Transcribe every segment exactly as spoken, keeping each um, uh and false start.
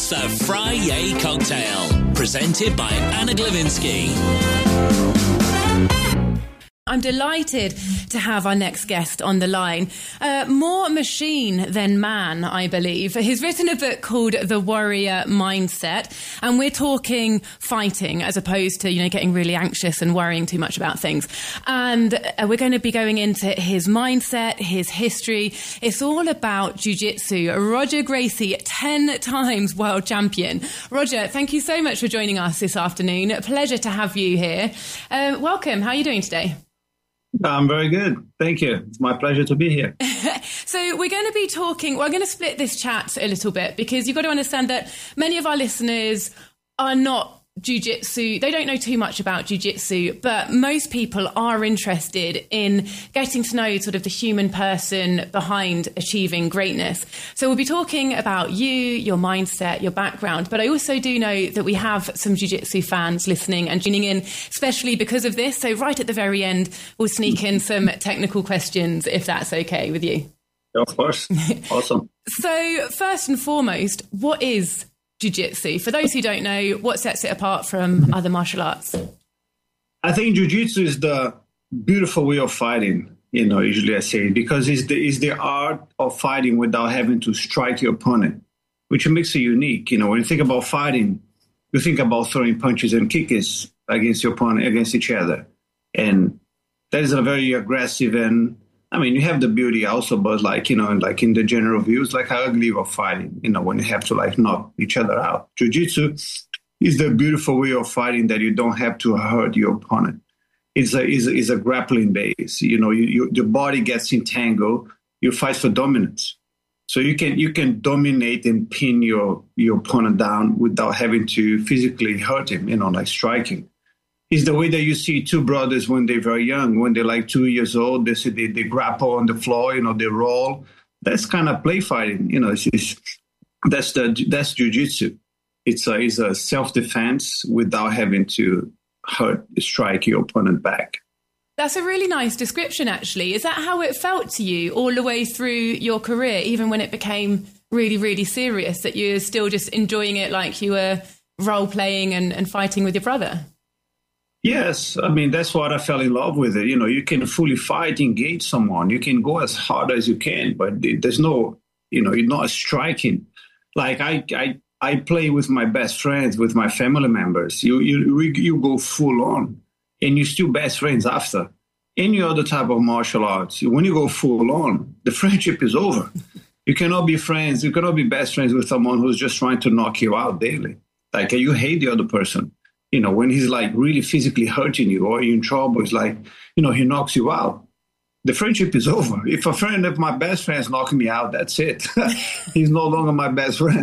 the Friday Cocktail, presented by Anna Glavinsky. I'm delighted to have our next guest on the line. Uh, more machine than man, I believe. He's written a book called The Warrior Mindset, and we're talking fighting as opposed to, you know, getting really anxious and worrying too much about things. And uh, we're going to be going into his mindset, his history. It's all about jiu-jitsu. Roger Gracie, ten times world champion. Roger, thank you so much for joining us this afternoon. A pleasure to have you here. Uh, welcome. How are you doing today? I'm very good. Thank you. It's my pleasure to be here. So we're going to be talking, we're going to split this chat a little bit because you've got to understand that many of our listeners are not jiu-jitsu. They don't know too much about jiu-jitsu, but most people are interested in getting to know sort of the human person behind achieving greatness. So we'll be talking about you, your mindset, your background, but I also do know that we have some jiu-jitsu fans listening and tuning in, especially because of this. So right at the very end, we'll sneak in some technical questions, if that's okay with you. Of course. Awesome. So first and foremost, what is jiu-jitsu? For those who don't know, what sets it apart from other martial arts? I think jiu-jitsu is the beautiful way of fighting, you know, usually I say, because it's the, it's the art of fighting without having to strike your opponent, which makes it unique. You know, when you think about fighting, you think about throwing punches and kicks against your opponent, against each other. And that is a very aggressive and, I mean, you have the beauty also, but like, you know, like in the general view, it's like how ugly of fighting, you know, when you have to like knock each other out. Jiu-jitsu is the beautiful way of fighting that you don't have to hurt your opponent. It's a, is a, is a grappling base. You know, you, you, your body gets entangled. You fight for dominance. So you can you can dominate and pin your, your opponent down without having to physically hurt him, you know, like striking. Is the way that you see two brothers when they're very young, when they're like two years old, they say they, they grapple on the floor, you know, they roll. That's kind of play fighting, you know. It's, it's, that's the that's jiu-jitsu. It's a, it's a self-defense without having to hurt, strike your opponent back. That's a really nice description, actually. Is that how it felt to you all the way through your career, even when it became really, really serious, that you're still just enjoying it like you were role-playing and, and fighting with your brother? Yes, I mean, that's what I fell in love with it. You know, you can fully fight, engage someone. You can go as hard as you can, but there's no, you know, you're not striking. Like I, I, I play with my best friends, with my family members. You, you, you go full on, and you're still best friends after. Any other type of martial arts, when you go full on, the friendship is over. You cannot be friends. You cannot be best friends with someone who's just trying to knock you out daily. Like you hate the other person. You know, when he's like really physically hurting you or you're in trouble, it's like, you know, he knocks you out. The friendship is over. If a friend of my best friend is knocking me out, that's it. He's no longer my best friend.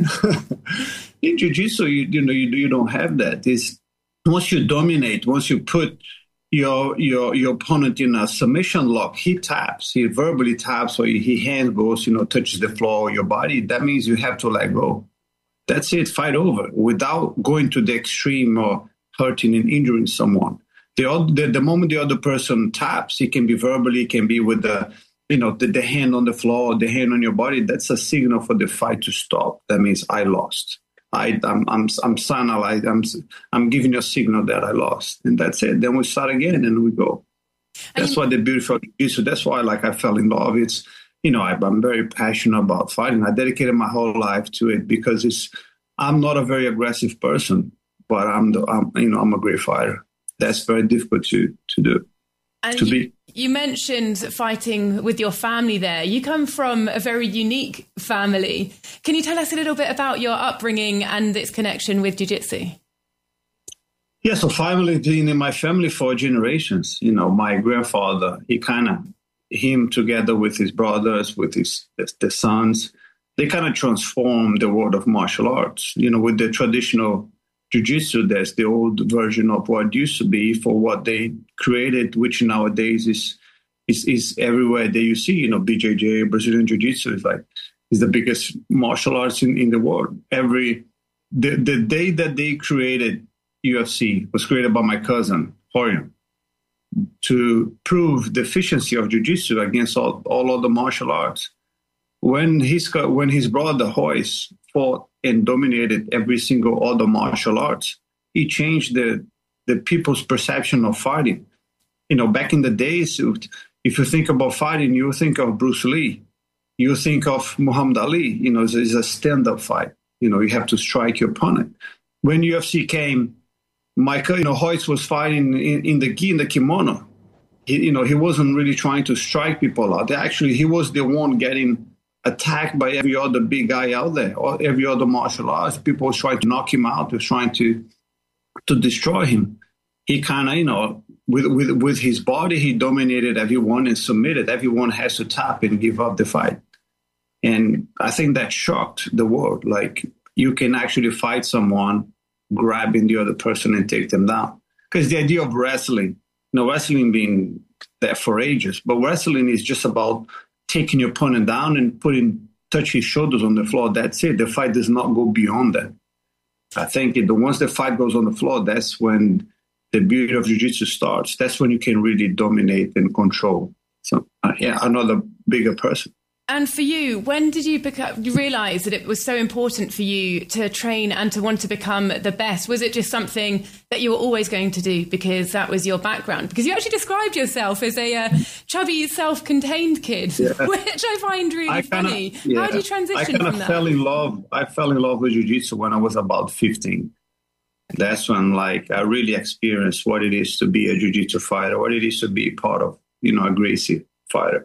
In jiu-jitsu, you, you know, you, you don't have that. It's, once you dominate, once you put your your your opponent in a submission lock, he taps, he verbally taps, or he hand goes, you know, touches the floor or your body. That means you have to let go. That's it, fight over without going to the extreme or hurting and injuring someone. The, the the moment the other person taps, it can be verbally, it can be with the, you know, the, the hand on the floor, the hand on your body. That's a signal for the fight to stop. That means I lost. I, I'm I'm I'm signal. I, I'm I'm giving you a signal that I lost, and that's it. Then we start again, and we go. That's what the beautiful is. So that's why, like, I fell in love. It's, you know, I, I'm very passionate about fighting. I dedicated my whole life to it because it's. I'm not a very aggressive person. But I'm, the, I'm, you know, I'm a great fighter. That's very difficult to, to do, and to you, be. You mentioned fighting with your family there. You come from a very unique family. Can you tell us a little bit about your upbringing and its connection with jiu-jitsu? Yeah, so family has been in my family for generations. You know, my grandfather, he kind of, him together with his brothers, with his the sons, they kind of transformed the world of martial arts. You know, with the traditional jiu-jitsu, that's the old version of what used to be for what they created, which nowadays is is, is everywhere that you see. You know, B J J, Brazilian Jiu-Jitsu, is like is the biggest martial arts in, in the world. Every the, the day that they created U F C was created by my cousin, Rorion, to prove the efficiency of jiu-jitsu against all, all other martial arts. When his when his brother Royce fought and dominated every single other martial arts. He changed the the people's perception of fighting. You know, back in the days, if you think about fighting, you think of Bruce Lee. You think of Muhammad Ali. You know, it's, it's a stand-up fight. You know, you have to strike your opponent. When U F C came, Michael, you know, Royce was fighting in, in the gi, in the kimono. He, you know, he wasn't really trying to strike people out. Actually, he was the one getting attacked by every other big guy out there, or every other martial arts. People were trying to knock him out, were trying to to destroy him. He kind of, you know, with, with with his body, he dominated everyone and submitted. Everyone has to tap and give up the fight. And I think that shocked the world. Like, you can actually fight someone, grabbing the other person and take them down. Because the idea of wrestling, you know, wrestling being there for ages, but wrestling is just about taking your opponent down and putting, touch his shoulders on the floor. That's it. The fight does not go beyond that. I think it, once the fight goes on the floor, that's when the beauty of jiu-jitsu starts. That's when you can really dominate and control some, uh, yeah, another bigger person. And for you, when did you become, you realize that it was so important for you to train and to want to become the best? Was it just something that you were always going to do because that was your background? Because you actually described yourself as a uh, chubby, self-contained kid, yeah. which I find really I kinda, funny. Yeah. How did you transition I kind from of that? fell in love. I fell in love with jiu-jitsu when I was about fifteen. That's when, like, I really experienced what it is to be a jiu-jitsu fighter, what it is to be part of, you know, a Gracie fighter.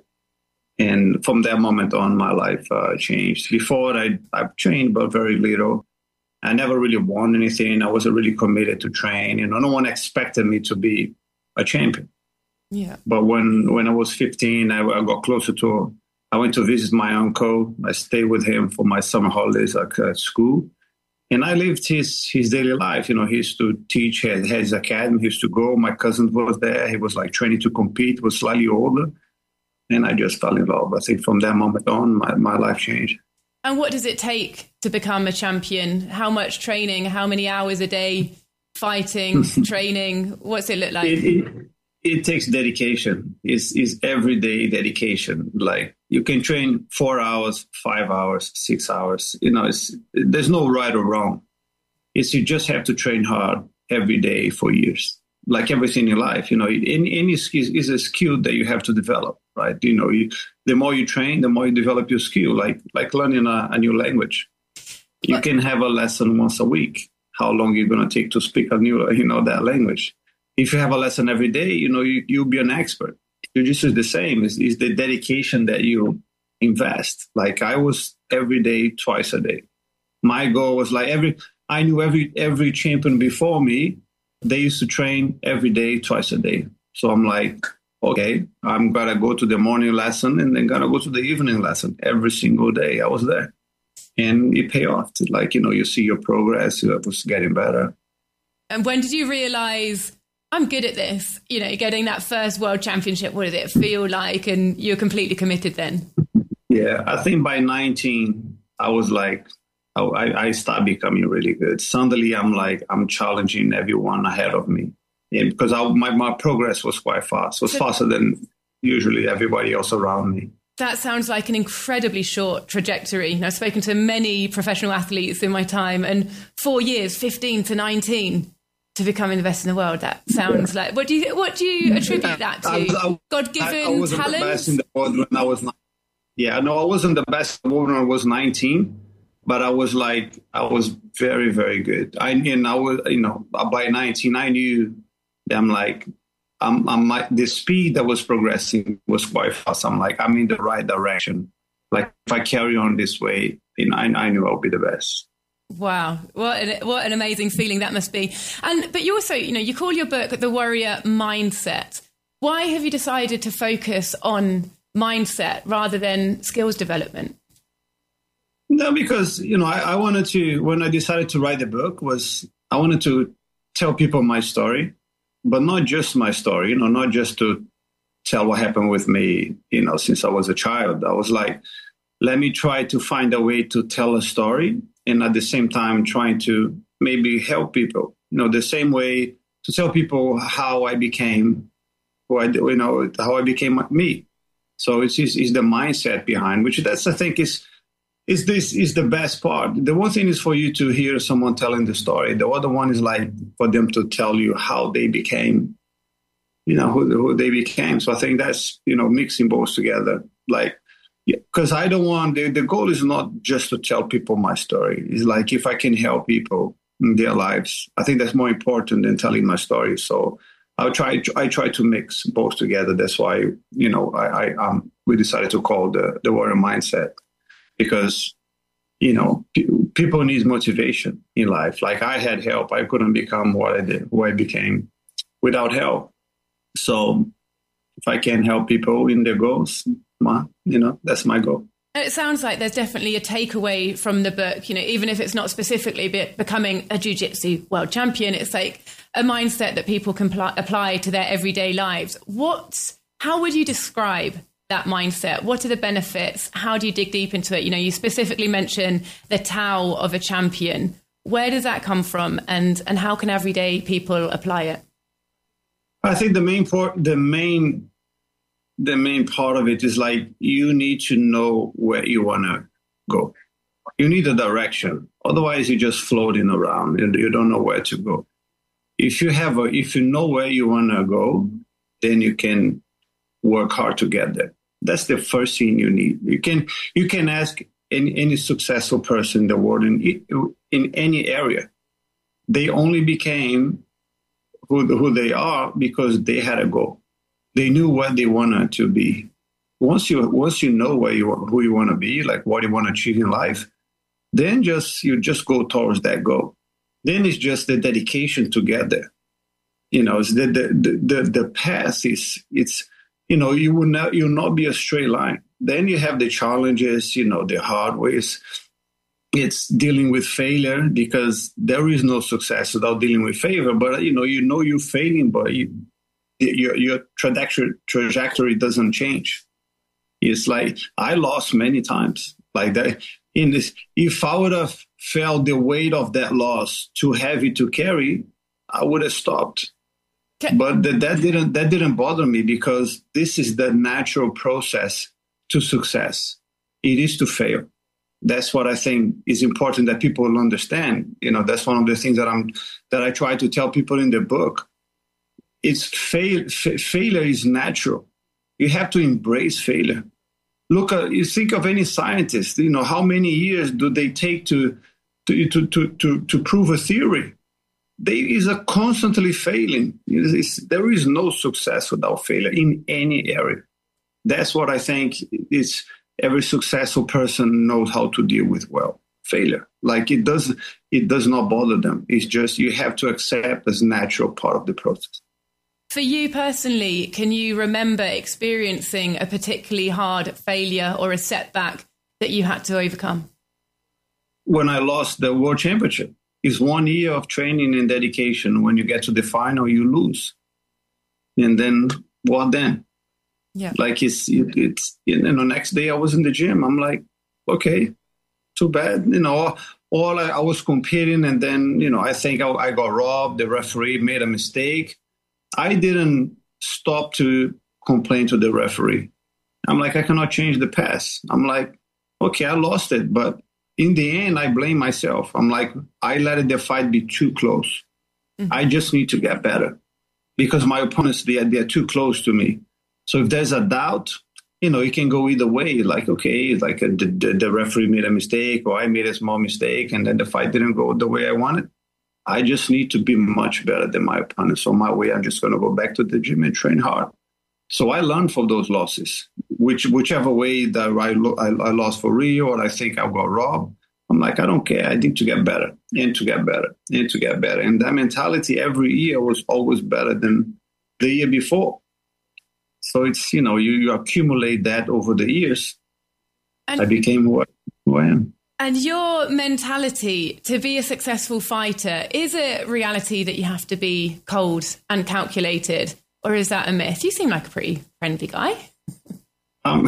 And from that moment on, my life uh, changed. Before, I I trained, but very little. I never really won anything. I wasn't really committed to train. You know, no one expected me to be a champion. Yeah. But when, when I was fifteen, I, I got closer to, I went to visit my uncle. I stayed with him for my summer holidays at uh, school. And I lived his his daily life. You know, he used to teach at his academy. He used to go. My cousin was there. He was like training to compete, was slightly older. And I just fell in love. I think from that moment on, my, my life changed. And what does it take to become a champion? How much training? How many hours a day fighting, training? What's it look like? It, it, it takes dedication. It's, it's everyday dedication. Like, you can train four hours, five hours, six hours. You know, it's, there's no right or wrong. It's you just have to train hard every day for years. Like everything in life, you know, any, any skill is a skill that you have to develop, right? You know, you, the more you train, the more you develop your skill, like like learning a, a new language. You can have a lesson once a week. How long you're going to take to speak a new, you know, that language? If you have a lesson every day, you know, you, you'll be an expert. Jiu-jitsu is the same. It's, it's the dedication that you invest. Like, I was every day, twice a day. My goal was like every, I knew every every champion before me. They used to train every day, twice a day. So I'm like, okay, I'm going to go to the morning lesson and then going to go to the evening lesson every single day. I was there. And it paid off. Like, you know, you see your progress. It was getting better. And when did you realize, I'm good at this? You know, getting that first world championship, what did it feel like? And you're completely committed then? Yeah, I think by nineteen, I was like, I, I started becoming really good. Suddenly, I'm like, I'm challenging everyone ahead of me. Yeah, because I, my, my progress was quite fast. It was so, faster than usually everybody else around me. That sounds like an incredibly short trajectory. I've spoken to many professional athletes in my time, and four years, fifteen to nineteen, to becoming the best in the world. That sounds yeah. like, what do you what do you attribute that to? I, I, God-given I, I wasn't talent? The best in the world when I was, yeah, no, I wasn't the best in the world when I was nineteen. But I was like, I was very, very good. I and I was, you know, by nineteen, I knew that I'm like, I'm, I'm like, the speed that was progressing was quite fast. I'm like, I'm in the right direction. Like, if I carry on this way, you know, I, I knew I'll be the best. Wow, what an, what an amazing feeling that must be. And but you also, you know, you call your book The Warrior Mindset. Why have you decided to focus on mindset rather than skills development? No, because, you know, I, I wanted to, when I decided to write the book, was I wanted to tell people my story, but not just my story, you know, not just to tell what happened with me, you know, since I was a child. I was like, let me try to find a way to tell a story and at the same time trying to maybe help people, you know, the same way to tell people how I became, who I, you know, how I became me. So it's, it's, it's the mindset behind, which that's, I think, is, is this is the best part. The one thing is for you to hear someone telling the story. The other one is like for them to tell you how they became, you know, who, who they became. So I think that's, you know, mixing both together. Like, because I don't want, the, the goal is not just to tell people my story. It's like if I can help people in their lives, I think that's more important than telling my story. So I try, I try to mix both together. That's why, you know, I, I um, we decided to call the, the Warrior Mindset, because, you know, p- people need motivation in life. Like I had help. I couldn't become what I did, who I became without help. So if I can help people in their goals, my, you know, that's my goal. And it sounds like there's definitely a takeaway from the book, you know, even if it's not specifically be becoming a jiu-jitsu world champion, it's like a mindset that people can pl- apply to their everyday lives. What, how would you describe that mindset? What are the benefits? How do you dig deep into it? You know, you specifically mention the Tao of a champion. Where does that come from? And, and how can everyday people apply it? I think the main part, the main, the main part of it is like you need to know where you want to go. You need a direction. Otherwise, you're just floating around and you don't know where to go. If you have a, if you know where you want to go, then you can work hard to get there. That's the first thing you need. You can you can ask any, any successful person in the world in in any area. They only became who who they are because they had a goal. They knew what they wanted to be. Once you once you know where you who you want to be, like what you want to achieve in life, then just you just go towards that goal. Then it's just the dedication to get there. You know, it's the the the the path is it's you know you will not you'll not be a straight line. Then you have the challenges, you know, the hard ways. It's dealing with failure because there is no success without dealing with failure. But you know, you know you're failing, but you, your your trajectory trajectory doesn't change. It's like I lost many times. Like that in this, if I would have felt the weight of that loss too heavy to carry, I would have stopped. Okay. But that, that didn't that didn't bother me because this is the natural process to success. It is to fail. That's what I think is important that people understand. You know, that's one of the things that I'm that I try to tell people in the book. It's fail. F- failure is natural. You have to embrace failure. Look at you. Think of any scientist. You know, how many years do they take to to to to to, to prove a theory? They is a constantly failing. It's, it's, there is no success without failure in any area. That's what I think is. Every successful person knows how to deal with, well, failure. Like it does, it does not bother them. It's just you have to accept as natural part of the process. For you personally, can you remember experiencing a particularly hard failure or a setback that you had to overcome? When I lost the world championship, it's one year of training and dedication. When you get to the final, you lose. And then what then? Yeah, like it's it, it's you know. The next day I was in the gym. I'm like, okay, too bad. You know, all I, I was competing, and then you know, I think I, I got robbed. The referee made a mistake. I didn't stop to complain to the referee. I'm like, I cannot change the past. I'm like, okay, I lost it, but in the end, I blame myself. I'm like, I let the fight be too close. Mm-hmm. I just need to get better because my opponents they they're too close to me. So if there's a doubt, you know, it can go either way. Like, okay, like a, the, the referee made a mistake or I made a small mistake and then the fight didn't go the way I wanted. I just need to be much better than my opponent. So my way, I'm just going to go back to the gym and train hard. So I learned from those losses, which whichever way that I, lo- I, I lost for Rio or I think I got robbed. I'm like, I don't care. I need to get better and to get better and to get better. And that mentality every year was always better than the year before. So it's, you know, you, you accumulate that over the years. And I became who I, who I am. And your mentality to be a successful fighter, is it reality that you have to be cold and calculated? Or is that a myth? You seem like a pretty friendly guy. Um,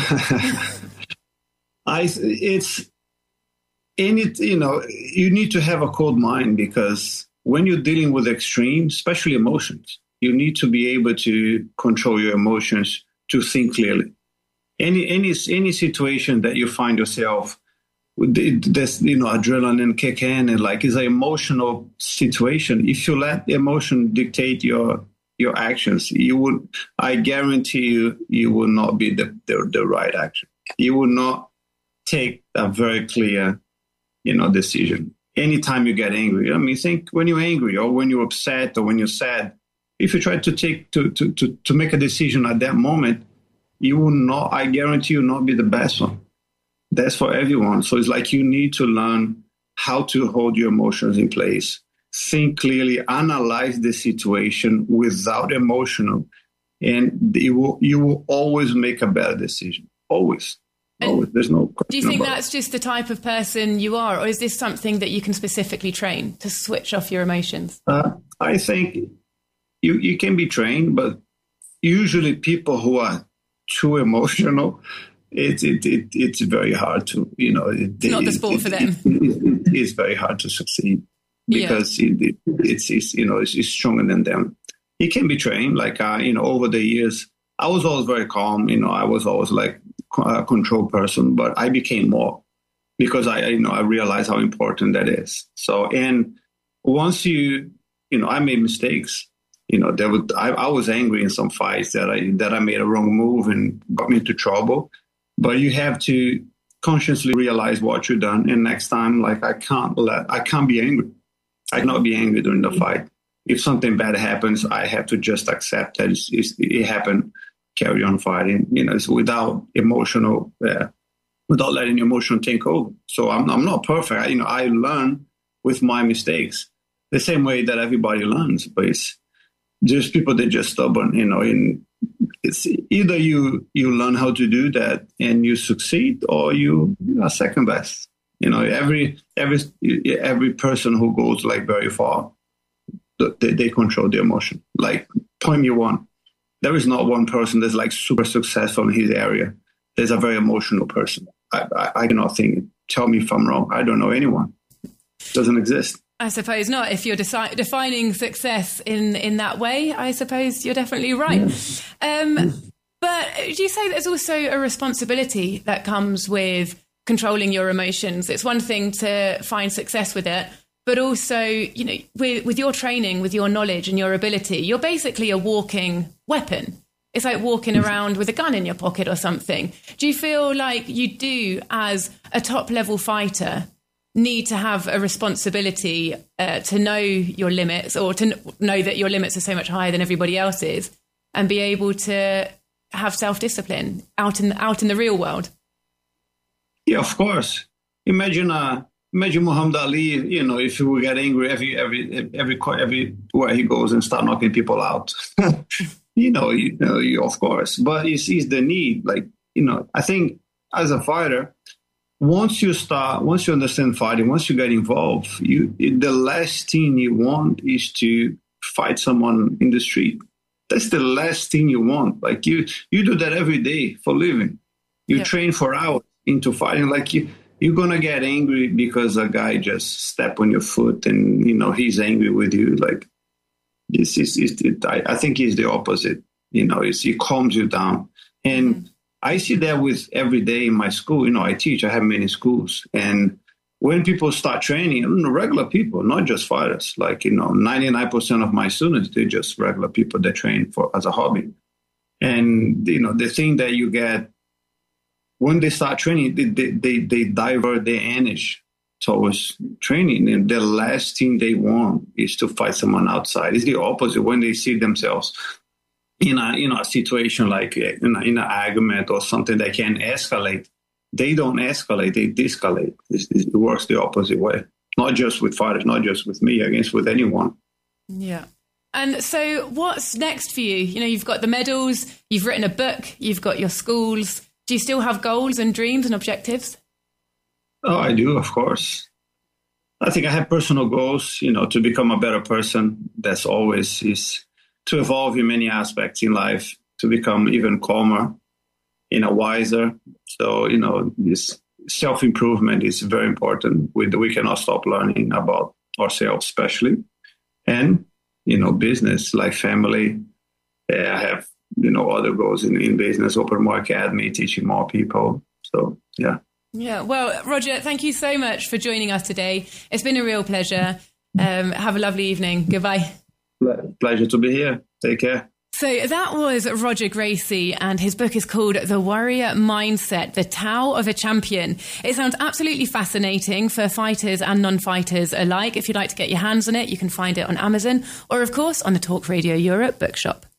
I, it's, in it, you know, you need to have a cold mind because when you're dealing with extremes, especially emotions, you need to be able to control your emotions to think clearly. Any any any situation that you find yourself this, you know, adrenaline kick in, and like it's an emotional situation. If you let emotion dictate your your actions, you would, I guarantee you, you will not be the, the, the right action. You will not take a very clear, you know, decision. Anytime you get angry, I mean, think when you're angry or when you're upset or when you're sad, if you try to take to, to, to, to make a decision at that moment, you will not, I guarantee you, not be the best one. That's for everyone. So it's like you need to learn how to hold your emotions in place, think clearly, analyze the situation without emotional, and you will, you will always make a better decision. Always. Always. There's no question. Do you think about that's just the type of person you are, or is this something that you can specifically train to switch off your emotions? Uh, I think you, you can be trained, but usually people who are too emotional, It, it, it, it's very hard to, you know. It, it's not it, the sport it, for them. It, it, it's very hard to succeed because yeah. it, it, it's, it's, you know, it's, it's stronger than them. It can be trained. Like, uh, you know, over the years, I was always very calm. You know, I was always like a control person, but I became more because I, you know, I realized how important that is. So, and once you, you know, I made mistakes. You know, there would, I, I was angry in some fights that I that I made a wrong move and got me into trouble. But you have to consciously realize what you've done. And next time, like, I can't let, I can't be angry. I cannot be angry during the fight. If something bad happens, I have to just accept that it's, it's, it happened, carry on fighting, you know, it's without emotional, uh, without letting emotion take over. So I'm, I'm not perfect. I, you know, I learn with my mistakes the same way that everybody learns, but it's just people that are just stubborn, you know, in, it's either you you learn how to do that and you succeed, or you are second best. You know, every every every person who goes like very far, they, they control the emotion. Like, point me one. There is not one person that's like super successful in his area. There's a very emotional person. I, I, I cannot think. Tell me if I'm wrong. I don't know anyone. Doesn't exist. I suppose not. If you're deci- defining success in, in that way, I suppose you're definitely right. Yeah. Um, but do you say there's also a responsibility that comes with controlling your emotions? It's one thing to find success with it, but also, you know, with, with your training, with your knowledge and your ability, you're basically a walking weapon. It's like walking around with a gun in your pocket or something. Do you feel like you do, as a top level fighter, need to have a responsibility uh, to know your limits, or to n- know that your limits are so much higher than everybody else's, and be able to have self-discipline out in the, out in the real world? Yeah, of course. Imagine uh, imagine Muhammad Ali. You know, if he would get angry every every every everywhere he goes and start knocking people out. you know, you know, you, of course. But he sees the need. Like, you know, I think as a fighter, Once you start, once you understand fighting, once you get involved, you the last thing you want is to fight someone in the street. That's the last thing you want. Like, you, you do that every day for a living. You yeah. train for hours into fighting. Like, you, you're gonna get angry because a guy just stepped on your foot, and you know he's angry with you. Like, this is, is it, I, I think it's the opposite. You know, it's, it calms you down. And mm-hmm. I see that with every day in my school. You know, I teach, I have many schools. And when people start training, you know, regular people, not just fighters, like, you know, ninety-nine percent of my students, they're just regular people that train for as a hobby. And, you know, the thing that you get when they start training, they, they, they, they divert their energy towards training. And the last thing they want is to fight someone outside. It's the opposite. When they see themselves in a, you know, a situation like in, a, in an argument or something that can escalate, they don't escalate, they de-escalate. It, it works the opposite way. Not just with fighters, not just with me, against with anyone. Yeah. And so what's next for you? You know, you've got the medals, you've written a book, you've got your schools. Do you still have goals and dreams and objectives? Oh, I do, of course. I think I have personal goals, you know, to become a better person. That's always is to evolve in many aspects in life, to become even calmer, you know, wiser. So, you know, this self-improvement is very important. We, we cannot stop learning about ourselves, especially. And, you know, business, like family. I have, you know, other goals in, in business, open more academy, teaching more people. So, yeah. Yeah, well, Roger, thank you so much for joining us today. It's been a real pleasure. Um, have a lovely evening. Goodbye. Pleasure to be here. Take care. So that was Roger Gracie, and his book is called The Warrior Mindset, The Tao of a Champion. It sounds absolutely fascinating for fighters and non-fighters alike. If you'd like to get your hands on it, you can find it on Amazon or, of course, on the Talk Radio Europe bookshop.